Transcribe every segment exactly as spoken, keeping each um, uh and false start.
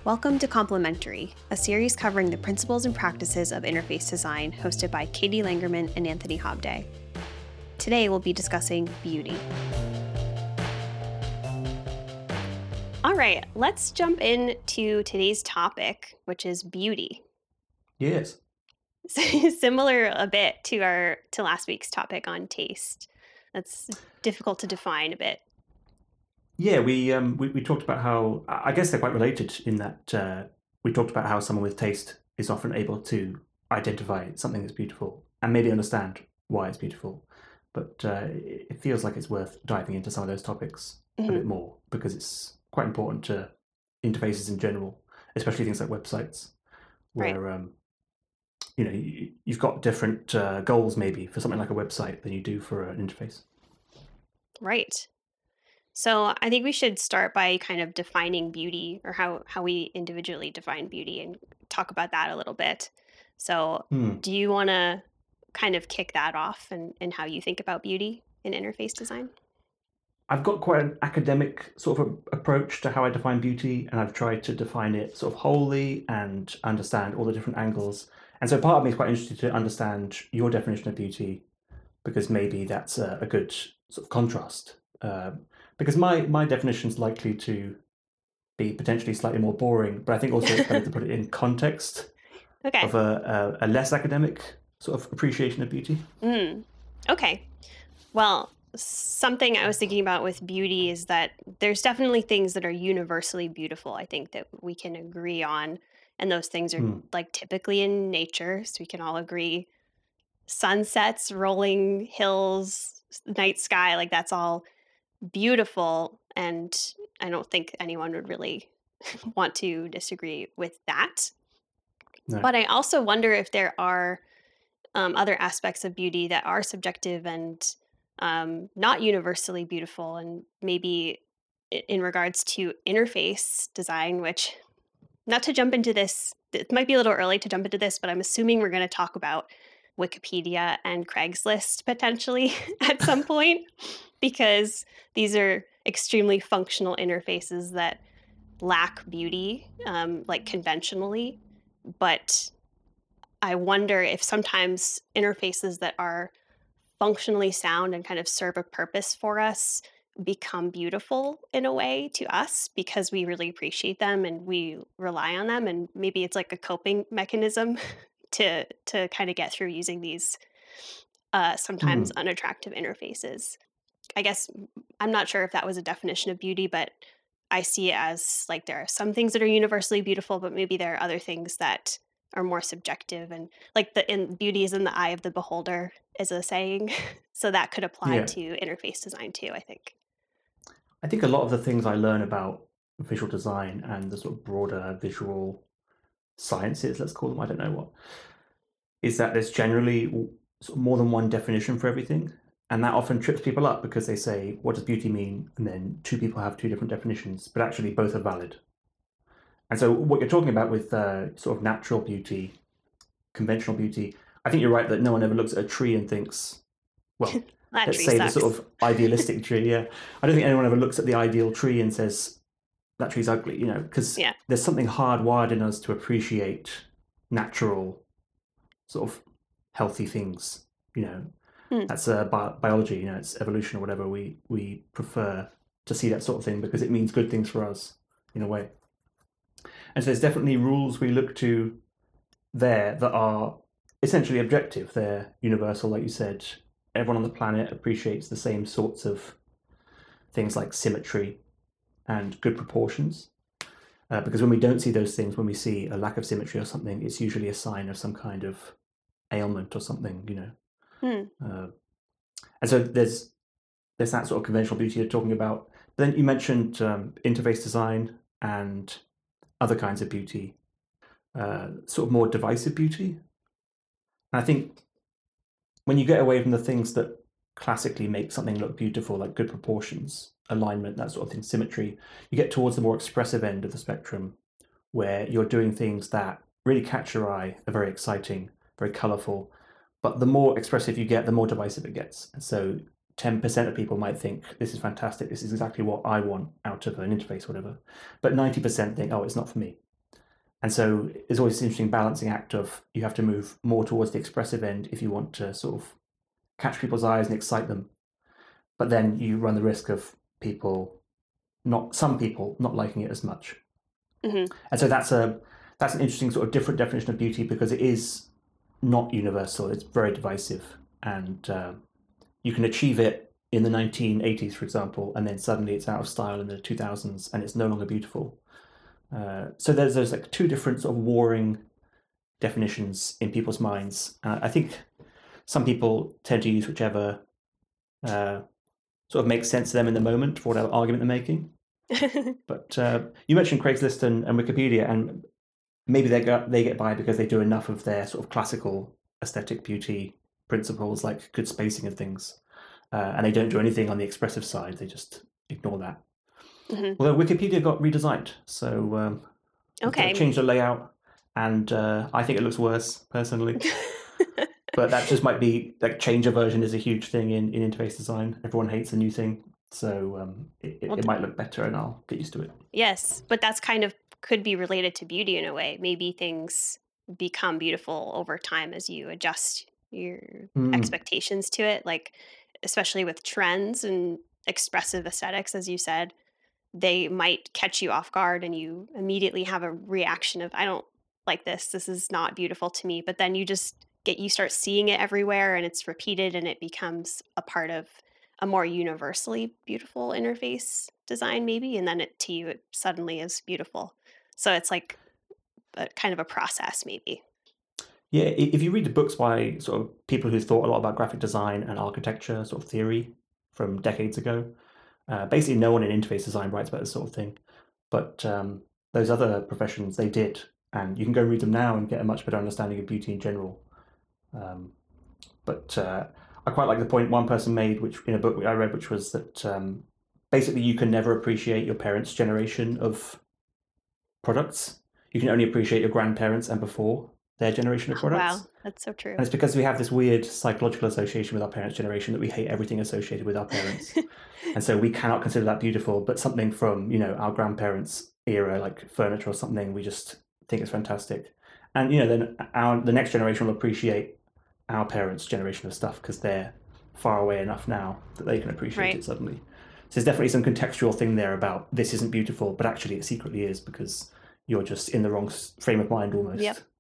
Welcome to Complementary, a series covering the principles and practices of interface design hosted by Katie Langerman and Anthony Hobday. Today we'll be discussing beauty. All right, let's jump into today's topic, which is beauty. Yes. Similar a bit to our to last week's topic on taste. That's difficult to define a bit. Yeah, we um we, we talked about how I I guess they're quite related in that uh, we talked about how someone with taste is often able to identify something that's beautiful and maybe understand why it's beautiful. But uh, it it feels like it's worth diving into some of those topics a Mhm. bit more because it's quite important to interfaces in general, especially things like websites, Right. where um, you know you, you've got different uh, goals maybe for something like a website than you do for an interface. Right. So I think we should start by kind of defining beauty or how, how we individually define beauty and talk about that a little bit. So Hmm. do you want to kind of kick that off and, and how you think about beauty in interface design? I've got quite an academic sort of a, approach to how I define beauty, and I've tried to define it sort of wholly and understand all the different angles. And so part of me is quite interested to understand your definition of beauty because maybe that's a, a good sort of contrast. Um, because my my definition is likely to be potentially slightly more boring, but I think also it's better to put it in context Okay. of a, a, a less academic sort of appreciation of beauty. Mm. Okay. Well, something I was thinking about with beauty is that there's definitely things that are universally beautiful, I think that we can agree on. And those things are Hmm. like typically in nature. So we can all agree sunsets, rolling hills, s- night sky, like that's all beautiful. And I don't think anyone would really want to disagree with that. No. But I also wonder if there are um, other aspects of beauty that are subjective and um, not universally beautiful. And maybe i- in regards to interface design, which not to jump into this, it might be a little early to jump into this, but I'm assuming we're going to talk about Wikipedia and Craigslist potentially at some point because these are extremely functional interfaces that lack beauty, um, like conventionally. But I wonder if sometimes interfaces that are functionally sound and kind of serve a purpose for us become beautiful in a way to us because we really appreciate them and we rely on them, and maybe it's like a coping mechanism to to kind of get through using these uh, sometimes Hmm. unattractive interfaces. I guess I'm not sure if that was a definition of beauty, but I see it as like there are some things that are universally beautiful, but maybe there are other things that are more subjective, and like the in beauty is in the eye of the beholder is a saying. So that could apply Yeah. to interface design too, I think. I think a lot of the things I learn about visual design and the sort of broader visual sciences, let's call them, I don't know what, is that there's generally sort of more than one definition for everything. And that often trips people up because they say, what does beauty mean? And then two people have two different definitions, but actually both are valid. And so, what you're talking about with uh, sort of natural beauty, conventional beauty, I think you're right that no one ever looks at a tree and thinks, well, That let's tree say the sucks. sort of idealistic tree. Yeah. I don't think anyone ever looks at the ideal tree and says, that tree's ugly, you know, because Yeah. there's something hardwired in us to appreciate natural, sort of healthy things. You know, Hmm. that's uh, bi- biology. You know, it's evolution or whatever. We we prefer to see that sort of thing because it means good things for us in a way. And so there's definitely rules we look to there that are essentially objective. They're universal, like you said. Everyone on the planet appreciates the same sorts of things like symmetry and good proportions. Uh, because when we don't see those things, when we see a lack of symmetry or something, it's usually a sign of some kind of ailment or something, you know. Hmm. Uh, and so there's there's that sort of conventional beauty you're talking about. But then you mentioned um, interface design and other kinds of beauty, uh, sort of more divisive beauty. And I think when you get away from the things that classically make something look beautiful, like good proportions, alignment, that sort of thing, symmetry, you get towards the more expressive end of the spectrum where you're doing things that really catch your eye, are very exciting, very colorful. But the more expressive you get, the more divisive it gets. And so ten percent of people might think, this is fantastic, this is exactly what I want out of an interface, whatever. But ninety percent think, oh, it's not for me. And so it's always this interesting balancing act of you have to move more towards the expressive end if you want to sort of catch people's eyes and excite them. But then you run the risk of people not some people not liking it as much. Mm-hmm. And so that's a that's an interesting sort of different definition of beauty because it is not universal. It's very divisive, and uh, you can achieve it in the nineteen eighties, for example, and then suddenly it's out of style in the two thousands and it's no longer beautiful. Uh, so there's those like two different sort of warring definitions in people's minds. Uh, I think some people tend to use whichever uh, sort of makes sense to them in the moment for whatever argument they're making. But uh, you mentioned Craigslist and, and Wikipedia, and maybe they get they get by because they do enough of their sort of classical aesthetic beauty principles, like good spacing and things, uh, and they don't do anything on the expressive side. They just ignore that. Mm-hmm. Although Wikipedia got redesigned, so um, Okay. changed the layout, and uh, I think it looks worse personally. But that just might be like change a version is a huge thing in, in interface design. Everyone hates a new thing, so um, it, it, Well, it might look better, and I'll get used to it. yes, but that's kind of could be related to beauty in a way. Maybe things become beautiful over time as you adjust your Mm, expectations to it, like especially with trends and expressive aesthetics, as you said, they might catch you off guard and you immediately have a reaction of, I don't like this. This is not beautiful to me. But then you just get, you start seeing it everywhere and it's repeated and it becomes a part of a more universally beautiful interface design, maybe. And then it to you, it suddenly is beautiful. So it's like a kind of a process, maybe. yeah, if you read the books by sort of people who thought a lot about graphic design and architecture, sort of theory from decades ago, uh, basically no one in interface design writes about this sort of thing. But um, those other professions, they did, and you can go read them now and get a much better understanding of beauty in general. Um, but uh, I quite like the point one person made, which in a book I read, which was that um, basically you can never appreciate your parents' generation of products. You can only appreciate your grandparents and before their generation of Oh, wow. products. That's so true. And it's because we have this weird psychological association with our parents' generation that we hate everything associated with our parents. And so we cannot consider that beautiful, but something from, you know, our grandparents' era, like furniture or something, we just think it's fantastic. And, you know, then our the next generation will appreciate our parents' generation of stuff because they're far away enough now that they can appreciate Right. it suddenly. So there's definitely some contextual thing there about this isn't beautiful, but actually it secretly is because you're just in the wrong frame of mind Yep. almost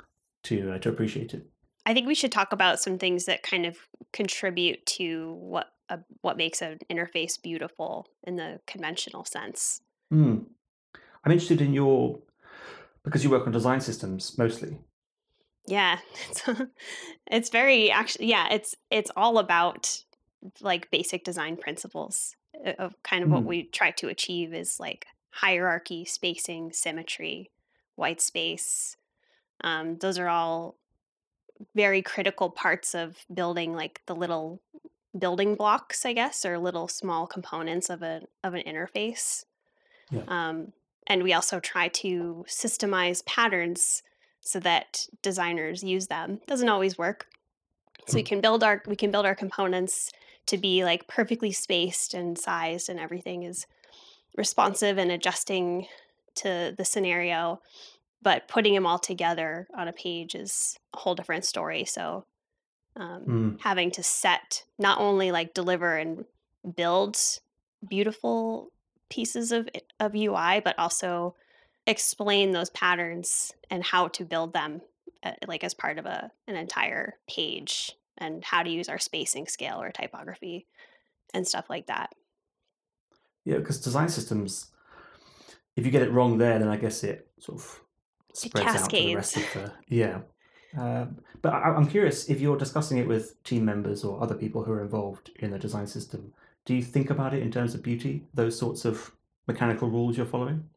to uh, to appreciate it. I think we should talk about some things that kind of contribute to what a, what makes an interface beautiful in the conventional sense. Mm. I'm interested in your because you work on design systems mostly. Yeah, it's it's very actually yeah, it's it's all about like basic design principles uh, of kind of what Mm. we try to achieve is like hierarchy, spacing, symmetry, white space. Um, those are all very critical parts of building like the little building blocks, I guess, or little small components of a of an interface. Yeah. Um, and we also try to systemize patterns so that designers use them. Doesn't always work. So we Mm. can build our we can build our components to be like perfectly spaced and sized and everything is responsive and adjusting to the scenario, but putting them all together on a page is a whole different story. So um, Mm. having to set not only like deliver and build beautiful pieces of of U I, but also explain those patterns and how to build them, uh, like as part of a an entire page, and how to use our spacing scale or typography and stuff like that. Yeah, because design systems, if you get it wrong there, then I guess it sort of It spreads out to the cascades. rest of the yeah. Um, but I, I'm curious if you're discussing it with team members or other people who are involved in the design system. Do you think about it in terms of beauty? Those sorts of mechanical rules you're following?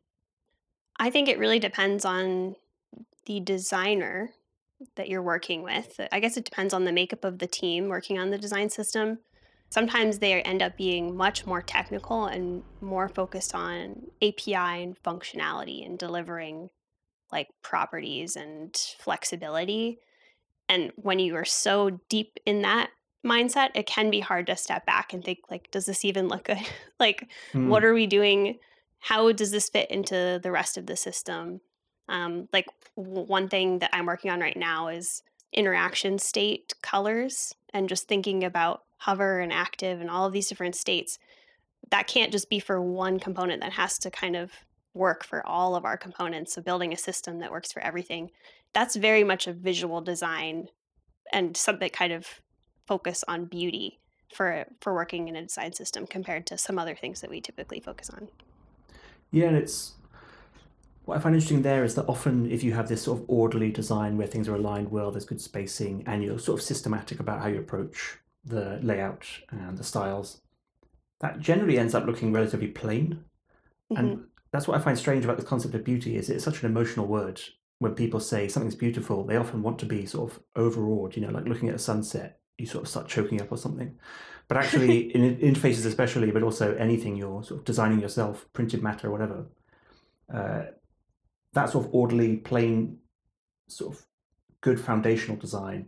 I think it really depends on the designer that you're working with. I guess it depends on the makeup of the team working on the design system. Sometimes they end up being much more technical and more focused on A P I and functionality and delivering like properties and flexibility. And when you are so deep in that mindset, it can be hard to step back and think like, does this even look good? Like, what Mm. are we doing? How does this fit into the rest of the system? Um, like w- one thing that I'm working on right now is interaction state colors and just thinking about hover and active and all of these different states. That can't just be for one component, that has to kind of work for all of our components. So building a system that works for everything. That's very much a visual design and something kind of focus on beauty for for working in a design system compared to some other things that we typically focus on. Yeah, and it's what I find interesting there is that often if you have this sort of orderly design where things are aligned well, there's good spacing, and you're sort of systematic about how you approach the layout and the styles, that generally ends up looking relatively plain. Hmm. And that's what I find strange about the concept of beauty is it's such an emotional word. When people say something's beautiful, they often want to be sort of overawed, you know, like looking at a sunset, you sort of start choking up or something. But actually, in interfaces especially, but also anything you're sort of designing yourself, printed matter or whatever, uh, that sort of orderly, plain, sort of good foundational design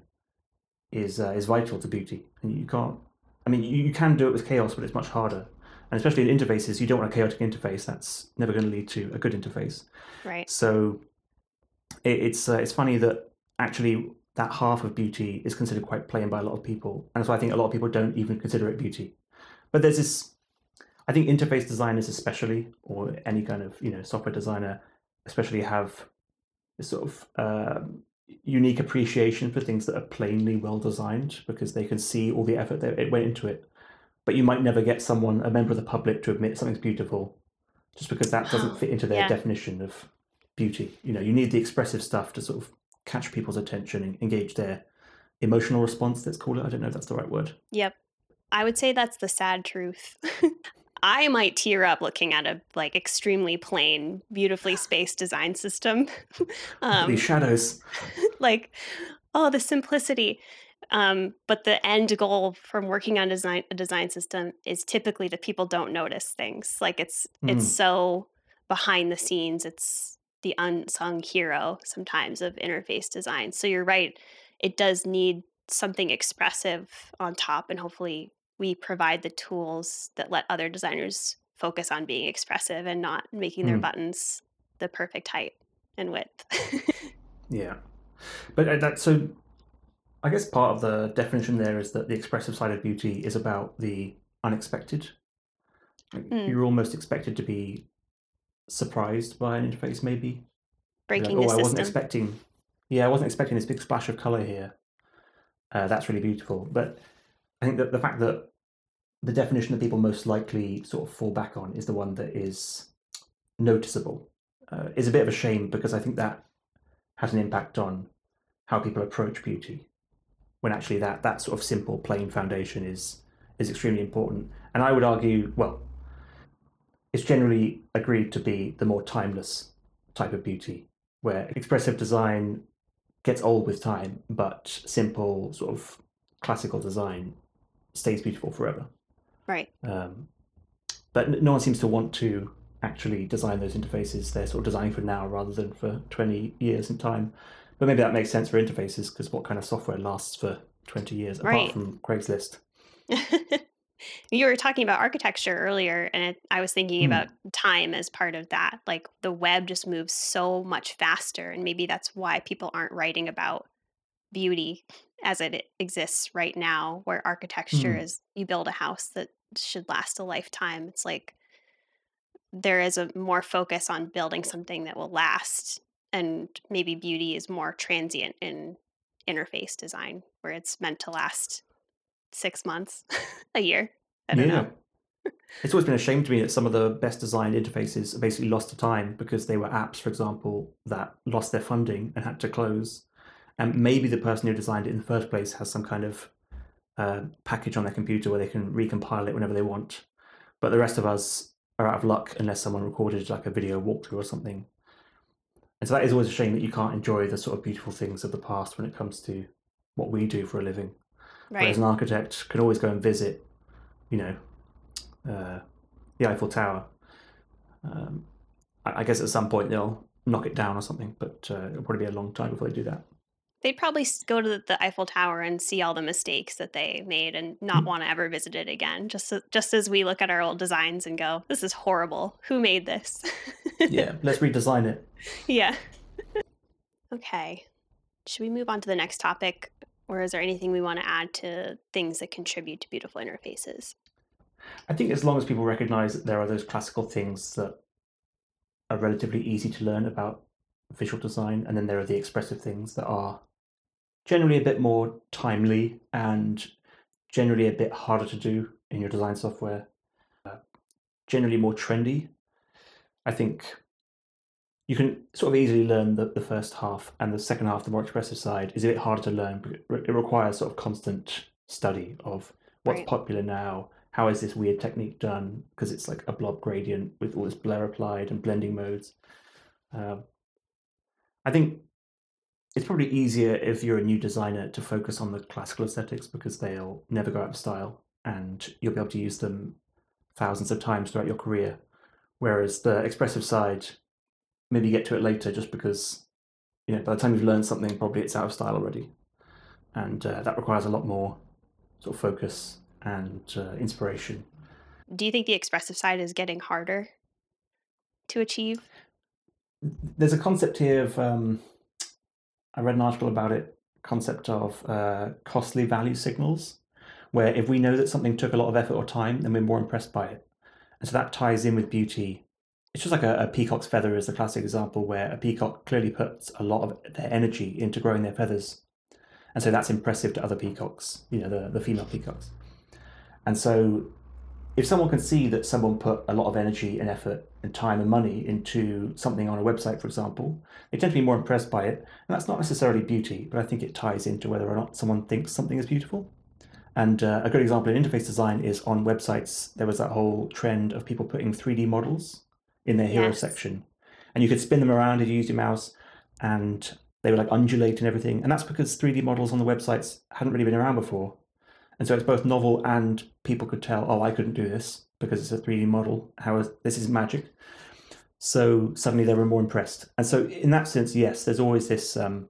is uh, is vital to beauty. And you can't, I mean, you, you can do it with chaos, but it's much harder. And especially in interfaces, you don't want a chaotic interface. That's never going to lead to a good interface. Right. So it, it's uh, it's funny that actually that half of beauty is considered quite plain by a lot of people, and so I think a lot of people don't even consider it beauty. But there's this, I think interface designers especially, or any kind of you know software designer especially, have this sort of um, unique appreciation for things that are plainly well designed because they can see all the effort that it went into it. But you might never get someone, a member of the public, to admit something's beautiful just because that doesn't Oh, fit into their yeah. definition of beauty. You know, you need the expressive stuff to sort of catch people's attention and engage their emotional response, let's call it. I don't know if that's the right word. Yep. I would say that's the sad truth. I might tear up looking at a like extremely plain, beautifully spaced design system. Look at these um, shadows. like, oh, the simplicity. Um, but the end goal from working on design a design system is typically that people don't notice things. Like it's it's Mm, so behind the scenes. It's the unsung hero sometimes of interface design. So you're right. It does need something expressive on top, and hopefully we provide the tools that let other designers focus on being expressive and not making their mm, buttons the perfect height and width. yeah. But uh, that, so I guess part of the definition there is that the expressive side of beauty is about the unexpected. Like, Mm, you're almost expected to be surprised by an interface, maybe. Be like, breaking the oh, I wasn't system. expecting, yeah, I wasn't expecting this big splash of color here. Uh, that's really beautiful. But I think that the fact that the definition that people most likely sort of fall back on is the one that is noticeable uh, is a bit of a shame because I think that has an impact on how people approach beauty. When actually that that sort of simple, plain foundation is is extremely important. And I would argue, well, it's generally agreed to be the more timeless type of beauty, where expressive design gets old with time, but simple, sort of classical design stays beautiful forever. Right. Um, but no one seems to want to actually design those interfaces. They're sort of designing for now rather than for twenty years in time. But maybe that makes sense for interfaces because what kind of software lasts for twenty years apart Right. from Craigslist? You were talking about architecture earlier, and it, I was thinking about Hmm. time as part of that. Like the web just moves so much faster, and maybe that's why people aren't writing about beauty as it e- exists right now, where architecture Hmm. is you build a house that should last a lifetime. It's like there is a more focus on building something that will last, and maybe beauty is more transient in interface design, where it's meant to last six months, a year. I don't Yeah. know. It's always been a shame to me that some of the best designed interfaces are basically lost to time because they were apps, for example, that lost their funding and had to close. And maybe the person who designed it in the first place has some kind of uh, package on their computer where they can recompile it whenever they want. But the rest of us are out of luck unless someone recorded like a video walkthrough or something. And so that is always a shame that you can't enjoy the sort of beautiful things of the past when it comes to what we do for a living. Whereas Right. an architect can always go and visit, you know, uh, the Eiffel Tower. Um, I, I guess at some point they'll knock it down or something, but uh, it'll probably be a long time before they do that. They'd probably s- go to the the Eiffel Tower and see all the mistakes that they made and not Hmm. want to ever visit it again. Just so, just as we look at our old designs and go, "This is horrible. Who made this?" Yeah, let's redesign it. Yeah. Okay. Should we move on to the next topic? Or is there anything we want to add to things that contribute to beautiful interfaces? I think as long as people recognize that there are those classical things that are relatively easy to learn about visual design, and then there are the expressive things that are generally a bit more timely and generally a bit harder to do in your design software, uh, generally more trendy. I think you can sort of easily learn the, the first half, and the second half, the more expressive side, is a bit harder to learn. But it requires sort of constant study of what's Right. popular now, how is this weird technique done, because it's like a blob gradient with all this blur applied and blending modes. Um, I think it's probably easier if you're a new designer to focus on the classical aesthetics because they'll never go out of style and you'll be able to use them thousands of times throughout your career. Whereas the expressive side, maybe you get to it later just because, you know, by the time you've learned something, probably it's out of style already. And uh, that requires a lot more sort of focus and uh, inspiration. Do you think the expressive side is getting harder to achieve? There's a concept here of, um, I read an article about it, concept of uh, costly value signals, where if we know that something took a lot of effort or time, then we're more impressed by it. And so that ties in with beauty. It's just like a, a peacock's feather is the classic example where a peacock clearly puts a lot of their energy into growing their feathers. And so that's impressive to other peacocks, you know, the, the female peacocks. And so if someone can see that someone put a lot of energy and effort and time and money into something on a website, for example, they tend to be more impressed by it. And that's not necessarily beauty, but I think it ties into whether or not someone thinks something is beautiful. And uh, a good example in interface design is on websites, there was that whole trend of people putting three D models in their hero Yes. section. And you could spin them around if you used your mouse, and they would like undulate and everything. And that's because three D models on the websites hadn't really been around before. And so it's both novel and people could tell, oh, I couldn't do this because it's a three D model. How is this is magic? So suddenly they were more impressed. And so in that sense, yes, there's always this um,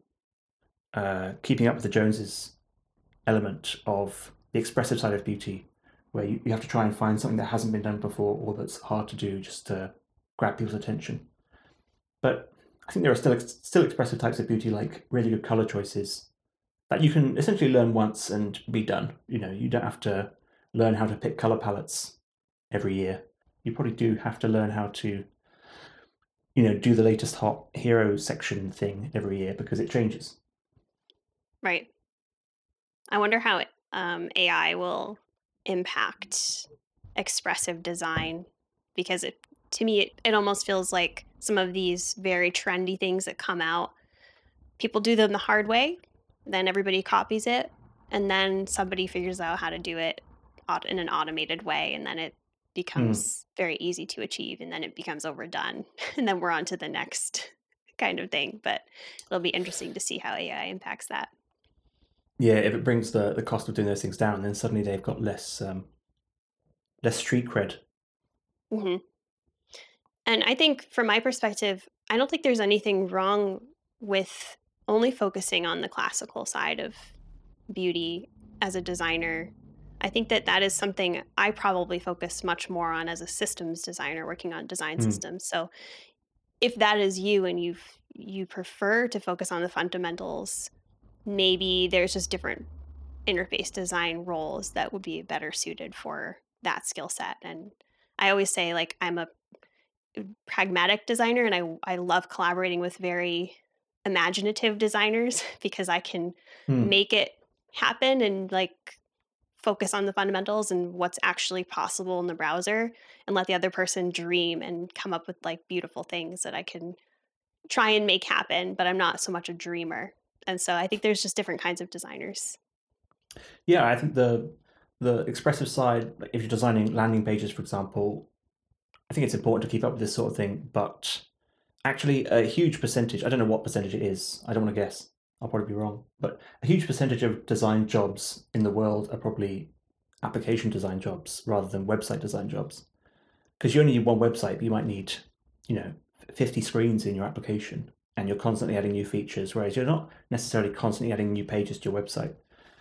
uh, keeping up with the Joneses element of the expressive side of beauty, where you, you have to try and find something that hasn't been done before or that's hard to do just to grab people's attention. But I think there are still still expressive types of beauty, like really good color choices, that you can essentially learn once and be done. You know, you don't have to learn how to pick color palettes every year. You probably do have to learn how to, you know, do the latest hot hero section thing every year because it changes. Right. I wonder how it, um, A I will impact expressive design because it, to me, it, it almost feels like some of these very trendy things that come out, people do them the hard way, then everybody copies it, and then somebody figures out how to do it aut- in an automated way, and then it Mm. becomes very easy to achieve, and then it becomes overdone, and then we're on to the next kind of thing. But it'll be interesting to see how A I impacts that. Yeah, if it brings the, the cost of doing those things down, then suddenly they've got less um, less street cred. hmm And I think from my perspective, I don't think there's anything wrong with only focusing on the classical side of beauty as a designer. I think that that is something I probably focus much more on as a systems designer working on design Mm. systems. So if that is you and you you prefer to focus on the fundamentals, maybe there's just different interface design roles that would be better suited for that skill set. And I always say like I'm a pragmatic designer and I I love collaborating with very imaginative designers because I can Mm. make it happen and like focus on the fundamentals and what's actually possible in the browser and let the other person dream and come up with like beautiful things that I can try and make happen, but I'm not so much a dreamer. And so I think there's just different kinds of designers. Yeah, I think the the expressive side, like if you're designing landing pages, for example, I think it's important to keep up with this sort of thing. But actually, a huge percentage, I don't know what percentage it is, I don't want to guess, I'll probably be wrong, but a huge percentage of design jobs in the world are probably application design jobs rather than website design jobs. Because you only need one website, but you might need, you know, fifty screens in your application and you're constantly adding new features, whereas you're not necessarily constantly adding new pages to your website.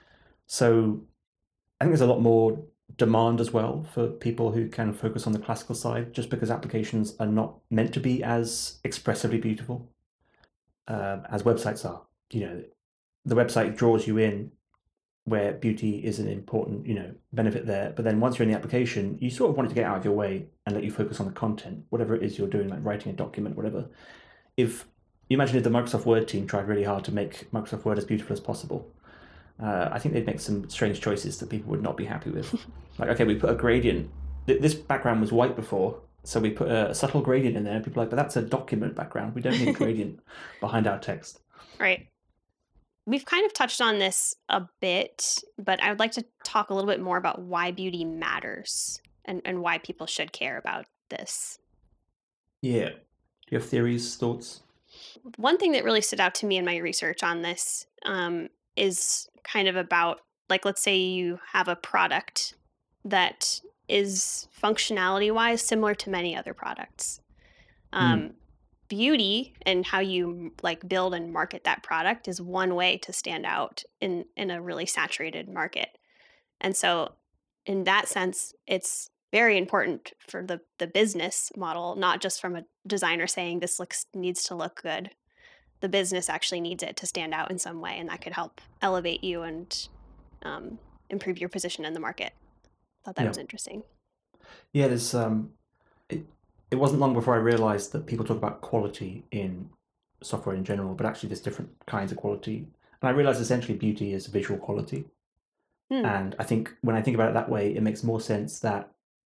So I think there's a lot more demand as well for people who can focus on the classical side, just because applications are not meant to be as expressively beautiful. um, as websites are. You know, the website draws you in where beauty is an important, you know, benefit there. But then once you're in the application, you sort of want it to get out of your way and let you focus on the content, whatever it is you're doing, like writing a document, whatever. If you imagine if the Microsoft Word team tried really hard to make Microsoft Word as beautiful as possible, uh, I think they'd make some strange choices that people would not be happy with. Like, okay, we put a gradient. This background was white before, so we put a subtle gradient in there. People are like, but that's a document background. We don't need a gradient behind our text. Right. We've kind of touched on this a bit, but I would like to talk a little bit more about why beauty matters and, and why people should care about this. Yeah. Do you have theories, thoughts? One thing that really stood out to me in my research on this um, is kind of about, like, let's say you have a product that is functionality wise similar to many other products. Mm. Um, Beauty and how you like build and market that product is one way to stand out in in a really saturated market. And so in that sense, it's very important for the the business model, not just from a designer saying this looks needs to look good. The business actually needs it to stand out in some way, and that could help elevate you and um, improve your position in the market. Thought that Yeah. was interesting. Yeah, there's um it, it wasn't long before I realized that people talk about quality in software in general, but actually there's different kinds of quality. And I realized essentially beauty is visual quality. Hmm. And I think when I think about it that way, it makes more sense that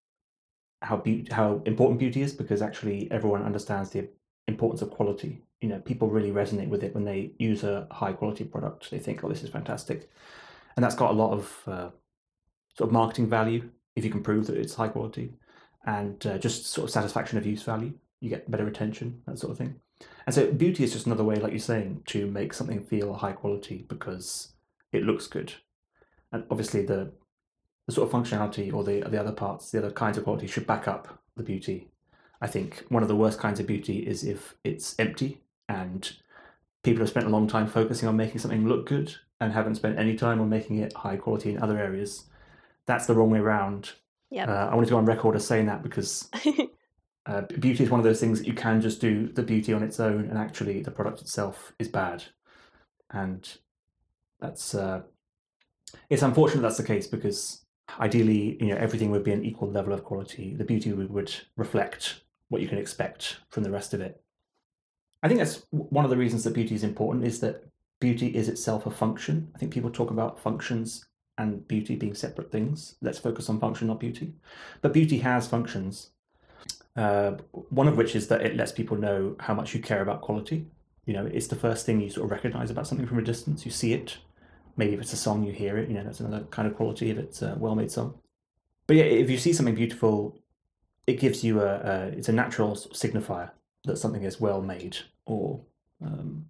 how be- how important beauty is because actually everyone understands the importance of quality. You know, people really resonate with it when they use a high quality product. They think, "Oh, this is fantastic," and that's got a lot of uh, sort of marketing value if you can prove that it's high quality, and uh, just sort of satisfaction of use value. You get better retention, that sort of thing. And so beauty is just another way, like you're saying, to make something feel high quality because it looks good. And obviously, the the sort of functionality or the the other parts, the other kinds of quality should back up the beauty. I think one of the worst kinds of beauty is if it's empty and people have spent a long time focusing on making something look good and haven't spent any time on making it high quality in other areas. That's the wrong way around. Uh, Yep. I wanted to go on record as saying that because uh, beauty is one of those things that you can just do the beauty on its own, and actually the product itself is bad. And that's uh, it's unfortunate that's the case because ideally, you know, everything would be an equal level of quality. The beauty would reflect what you can expect from the rest of it. I think that's one of the reasons that beauty is important is that beauty is itself a function. I think people talk about functions and beauty being separate things. Let's focus on function, not beauty. But beauty has functions. Uh, one of which is that it lets people know how much you care about quality. You know, it's the first thing you sort of recognize about something from a distance. You see it. Maybe if it's a song, you hear it. You know, that's another kind of quality if it's a well-made song. But yeah, if you see something beautiful, it gives you a, a it's a natural sort of signifier that something is well made, or um,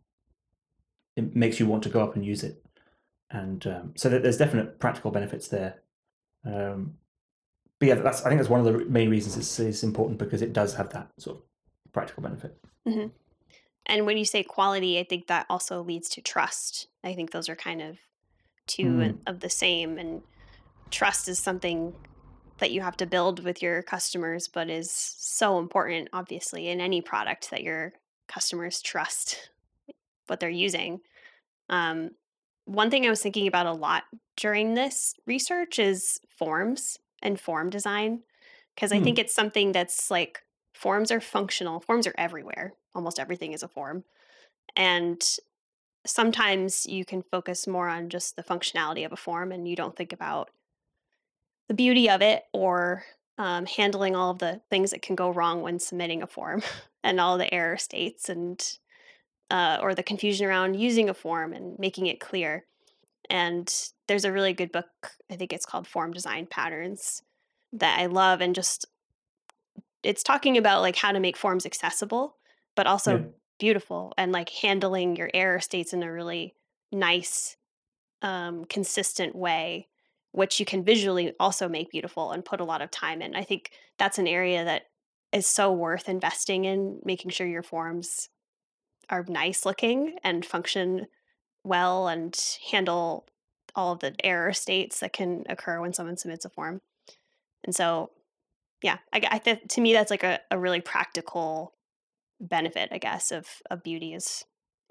it makes you want to go up and use it. And um, so that there's definite practical benefits there. Um, but yeah, that's I think that's one of the main reasons it's, it's important because it does have that sort of practical benefit. Hmm. And when you say quality, I think that also leads to trust. I think those are kind of two Mm, and- of the same. And trust is something that you have to build with your customers, but is so important, obviously, in any product that your customers trust what they're using. Um, One thing I was thinking about a lot during this research is forms and form design, because I think mm, it's something that's like forms are functional, forms are everywhere. Almost everything is a form. And sometimes you can focus more on just the functionality of a form and you don't think about the beauty of it or um, handling all of the things that can go wrong when submitting a form and all the error states and uh, or the confusion around using a form and making it clear. And there's a really good book, I think it's called Form Design Patterns, that I love. And just it's talking about like how to make forms accessible, but yeah, also beautiful and like handling your error states in a really nice, um, consistent way, which you can visually also make beautiful and put a lot of time in. I think that's an area that is so worth investing in, making sure your forms are nice looking and function well and handle all of the error states that can occur when someone submits a form. And so, yeah, I, I th- to me that's like a, a really practical benefit, I guess, of of beauty is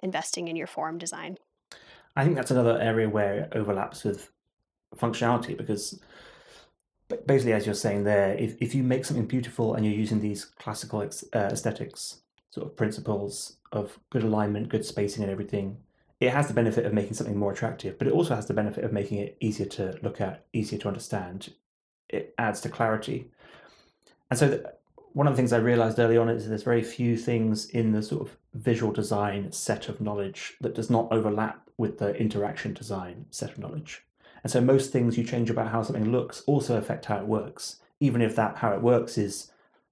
investing in your form design. I think that's another area where it overlaps with functionality because basically, as you're saying there, if, if you make something beautiful and you're using these classical uh, aesthetics sort of principles of good alignment, good spacing and everything, it has the benefit of making something more attractive, but it also has the benefit of making it easier to look at, easier to understand. It adds to clarity. And so the, one of the things I realized early on is there's very few things in the sort of visual design set of knowledge that does not overlap with the interaction design set of knowledge. And so most things you change about how something looks also affect how it works, even if that how it works is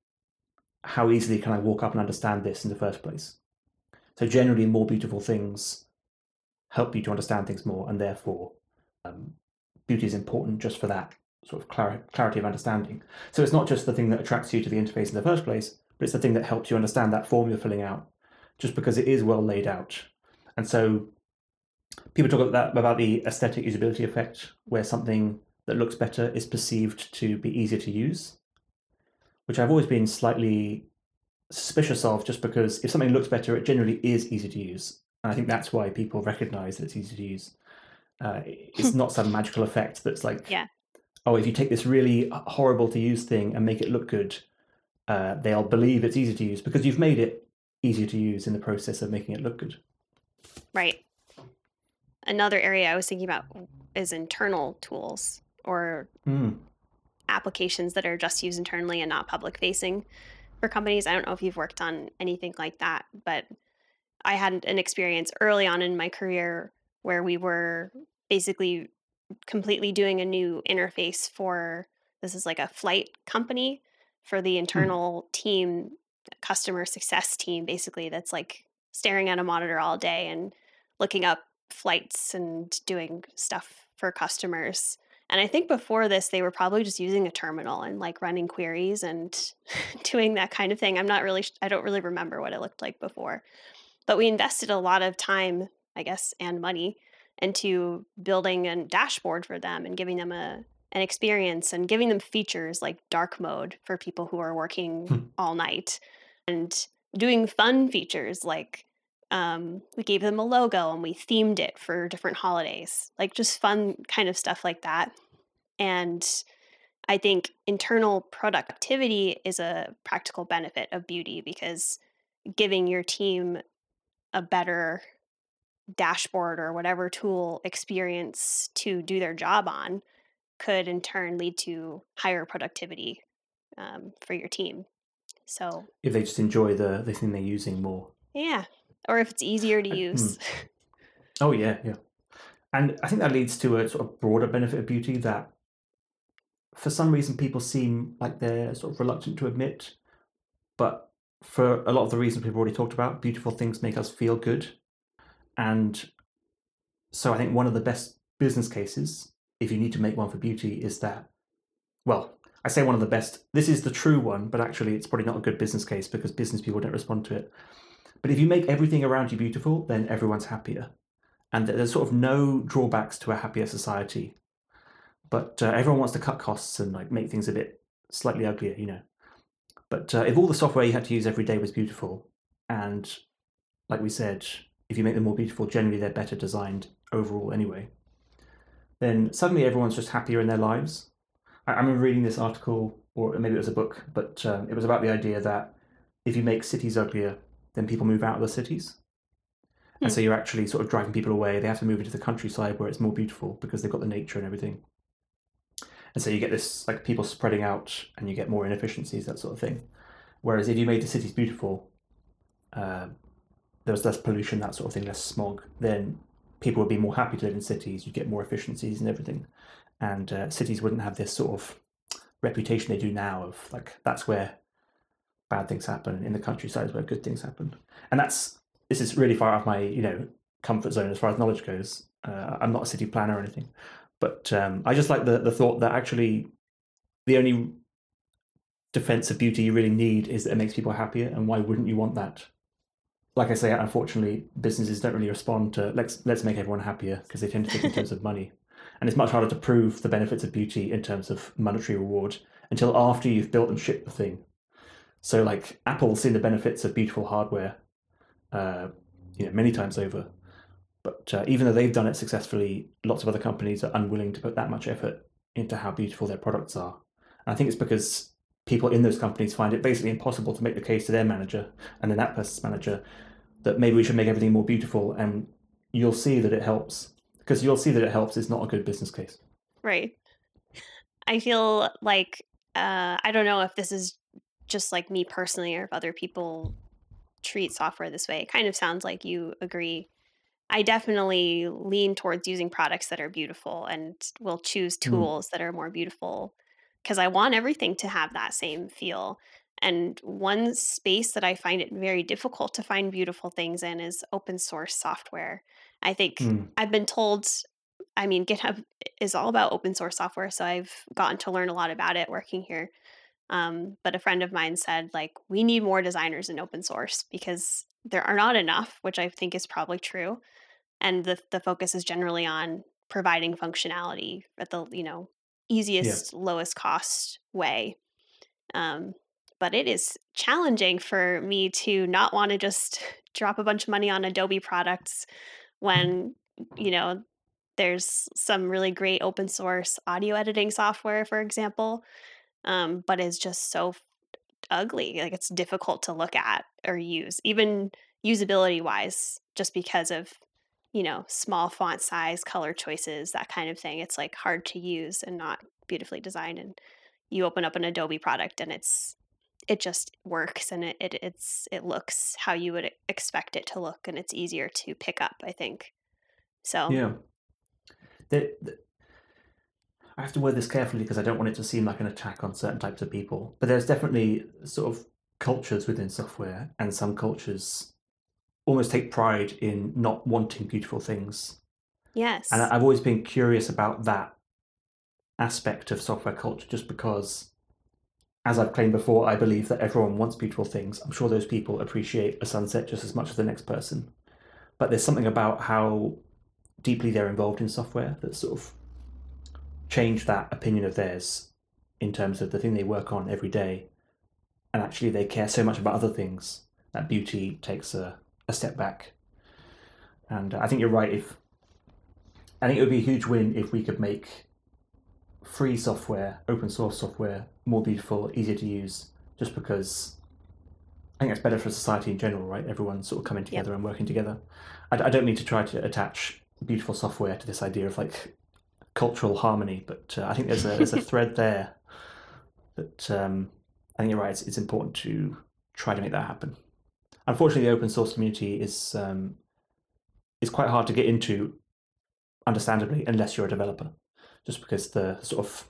how easily can I walk up and understand this in the first place. So generally more beautiful things help you to understand things more, and therefore um, beauty is important just for that sort of clar- clarity of understanding. So it's not just the thing that attracts you to the interface in the first place, but it's the thing that helps you understand that form you're filling out, just because it is well laid out. And so people talk about that, about the aesthetic usability effect, where something that looks better is perceived to be easier to use, which I've always been slightly suspicious of, just because if something looks better, it generally is easy to use. And I think that's why people recognize that it's easy to use. Uh, it's not some magical effect that's like, Yeah. oh, if you take this really horrible to use thing and make it look good, uh, they'll believe it's easy to use because you've made it easier to use in the process of making it look good. Right. Another area I was thinking about is internal tools or Mm. applications that are just used internally and not public facing for companies. I don't know if you've worked on anything like that, but I had an experience early on in my career where we were basically completely doing a new interface for this is like a flight company for the Mm. internal team, customer success team, basically, that's like staring at a monitor all day and looking up flights and doing stuff for customers. And I think before this, they were probably just using a terminal and like running queries and doing that kind of thing. I'm not really, I don't really remember what it looked like before, but we invested a lot of time, I guess, and money into building a dashboard for them and giving them a an experience and giving them features like dark mode for people who are working Mm. all night and doing fun features like um, we gave them a logo and we themed it for different holidays, like just fun kind of stuff like that. And I think internal productivity is a practical benefit of beauty because giving your team a better dashboard or whatever tool experience to do their job on could in turn lead to higher productivity um, for your team. So, If they just enjoy the, the thing they're using more. yeah. Or if it's easier to And, mm. use. Oh, yeah, yeah. And I think that leads to a sort of broader benefit of beauty that for some reason people seem like they're sort of reluctant to admit. But for a lot of the reasons we've already talked about, beautiful things make us feel good. And so I think one of the best business cases, if you need to make one for beauty, is that, well, I say one of the best, this is the true one, but actually it's probably not a good business case because business people don't respond to it. But if you make everything around you beautiful, then everyone's happier. And there's sort of no drawbacks to a happier society. But uh, everyone wants to cut costs and like make things a bit slightly uglier, you know. But uh, if all the software you had to use every day was beautiful, and like we said, if you make them more beautiful, generally they're better designed overall anyway, then suddenly everyone's just happier in their lives. I, I remember reading this article, or maybe it was a book, but um, it was about the idea that if you make cities uglier, then people move out of the cities. Hmm. And so you're actually sort of driving people away. They have to move into the countryside where it's more beautiful because they've got the nature and everything. And so you get this like people spreading out and you get more inefficiencies, that sort of thing. Whereas if you made the cities beautiful, uh, there was less pollution, that sort of thing, less smog, then people would be more happy to live in cities. You'd get more efficiencies and everything. And uh, cities wouldn't have this sort of reputation they do now of like, that's where bad things happen. In the countryside is where good things happen. And that's, this is really far off my, you know, comfort zone as far as knowledge goes. Uh, I'm not a city planner or anything. But um, I just like the, the thought that actually the only defense of beauty you really need is that it makes people happier. And why wouldn't you want that? Like I say, unfortunately, businesses don't really respond to let's let's make everyone happier because they tend to think in terms of money. And it's much harder to prove the benefits of beauty in terms of monetary reward until after you've built and shipped the thing. So like Apple's seen the benefits of beautiful hardware uh, you know, many times over. But uh, even though they've done it successfully, lots of other companies are unwilling to put that much effort into how beautiful their products are. And I think it's because people in those companies find it basically impossible to make the case to their manager and then that person's manager that maybe we should make everything more beautiful. And you'll see that it helps, because you'll see that it helps is not a good business case. Right. I feel like uh, I don't know if this is just like me personally or if other people treat software this way. It kind of sounds like you agree. I definitely lean towards using products that are beautiful and will choose Mm. tools that are more beautiful because I want everything to have that same feel. And one space that I find it very difficult to find beautiful things in is open source software. I think Mm. I've been told, I mean, GitHub is all about open source software. So I've gotten to learn a lot about it working here. Um, but a friend of mine said, like, we need more designers in open source because there are not enough, which I think is probably true, and the the focus is generally on providing functionality at the, you know, Yeah. easiest, lowest cost way. Um, but it is challenging for me to not want to just drop a bunch of money on Adobe products when, you know, there's some really great open source audio editing software, for example, um, but is just so f- ugly. Like it's difficult to look at or use, even usability wise, just because of, you know, small font size, color choices, that kind of thing. It's like hard to use and not beautifully designed. And you open up an Adobe product and it's it just works and it, it it's it looks how you would expect it to look and it's easier to pick up, I think. So Yeah. The, the, I have to word this carefully because I don't want it to seem like an attack on certain types of people. But there's definitely sort of cultures within software, and some cultures almost take pride in not wanting beautiful things. And yes. I've always been curious about that aspect of software culture just because, as I've claimed before, I believe that everyone wants beautiful things. I'm sure those people appreciate a sunset just as much as the next person. But there's something about how deeply they're involved in software that sort of change that opinion of theirs in terms of the thing they work on every day. And actually, they care so much about other things that beauty takes a, a step back. And I think you're right. If I think it would be a huge win if we could make free software, open source software, more beautiful, easier to use, just because I think it's better for society in general, right? Everyone's sort of coming Yep. together and working together. I, I don't mean to try to attach beautiful software to this idea of like cultural harmony, but uh, I think there's a there's a thread there that um, I think you're right. It's, it's important to try to make that happen. Unfortunately, the open source community is um, is quite hard to get into, understandably, unless you're a developer, just because the sort of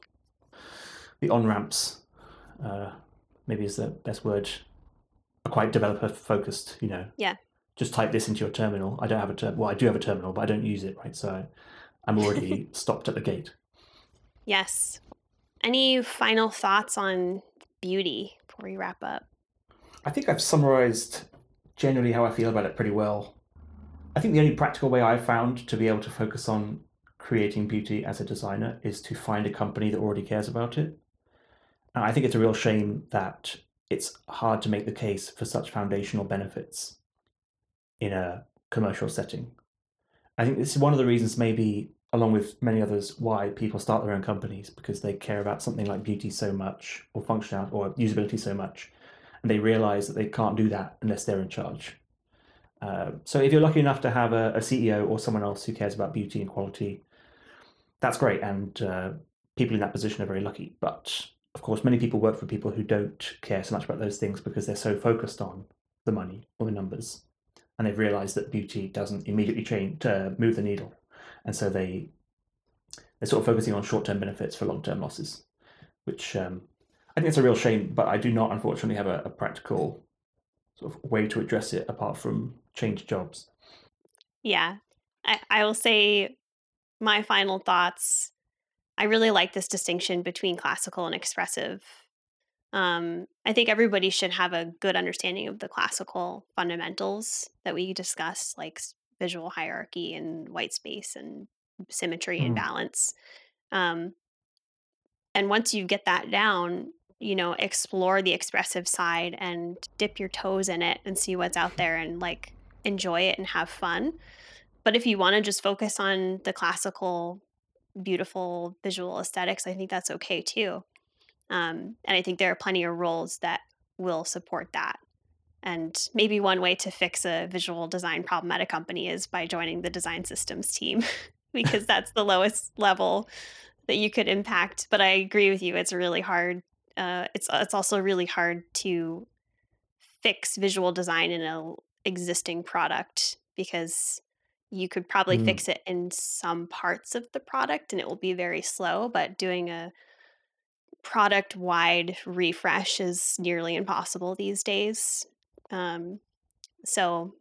the on ramps, uh, maybe is the best word, are quite developer focused. You know, Yeah. just type this into your terminal. I don't have a term. Well, I do have a terminal, but I don't use it, right? So I'm already stopped at the gate. Yes. Any final thoughts on beauty before we wrap up? I think I've summarized generally how I feel about it pretty well. I think the only practical way I've found to be able to focus on creating beauty as a designer is to find a company that already cares about it. And I think it's a real shame that it's hard to make the case for such foundational benefits in a commercial setting. I think this is one of the reasons, maybe along with many others, why people start their own companies, because they care about something like beauty so much, or functionality, or usability so much, and they realize that they can't do that unless they're in charge. Uh, so if you're lucky enough to have a, a C E O or someone else who cares about beauty and quality, that's great, and uh, people in that position are very lucky. But of course, many people work for people who don't care so much about those things because they're so focused on the money or the numbers, and they've realized that beauty doesn't immediately change to move the needle, and so they they're sort of focusing on short-term benefits for long-term losses, which um, I think it's a real shame. But I do not, unfortunately, have a, a practical sort of way to address it apart from change jobs. Yeah. I, I will say my final thoughts. I really like this distinction between classical and expressive. Um, I think everybody should have a good understanding of the classical fundamentals that we discussed, like s- visual hierarchy and white space and symmetry and Mm. balance. Um, and once you get that down, you know, explore the expressive side and dip your toes in it and see what's out there and like enjoy it and have fun. But if you want to just focus on the classical, beautiful visual aesthetics, I think that's okay too. Um, and I think there are plenty of roles that will support that. And maybe one way to fix a visual design problem at a company is by joining the design systems team, because that's the lowest level that you could impact. But I agree with you; it's really hard. Uh, it's it's also really hard to fix visual design in a existing product, because you could probably Mm. fix it in some parts of the product and it will be very slow, but doing a product wide refresh is nearly impossible these days. Um, so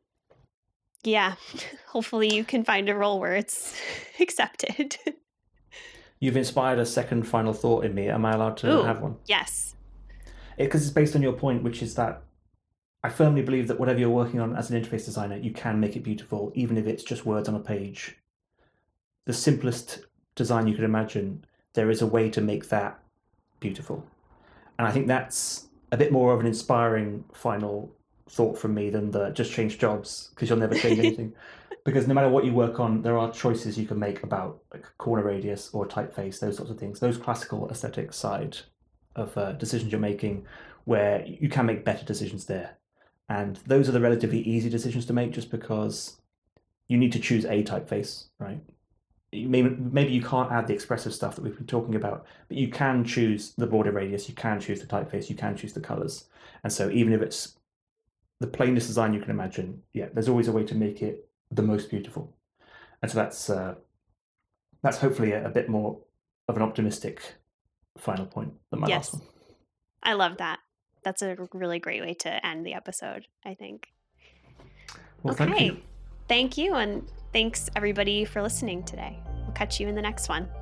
yeah, hopefully you can find a role where it's accepted. You've inspired a second final thought in me. Am I allowed to Ooh, have one? yes. Because it's based on your point, which is that I firmly believe that whatever you're working on as an interface designer, you can make it beautiful, even if it's just words on a page. The simplest design you could imagine, there is a way to make that beautiful. And I think that's a bit more of an inspiring final thought from me than the just change jobs, because you'll never change anything. Because no matter what you work on, there are choices you can make about like corner radius or typeface, those sorts of things. Those classical aesthetic side of uh, decisions you're making, where you can make better decisions there. And those are the relatively easy decisions to make, just because you need to choose a typeface, right? Maybe, maybe you can't add the expressive stuff that we've been talking about, but you can choose the border radius, you can choose the typeface, you can choose the colors. And so even if it's the plainest design you can imagine, yeah, there's always a way to make it the most beautiful. And so that's uh, that's hopefully a, a bit more of an optimistic final point than my last Yes, one. I love that. That's a really great way to end the episode, I think. Well, thank you. Okay. Thank you. And thanks everybody for listening today. We'll catch you in the next one.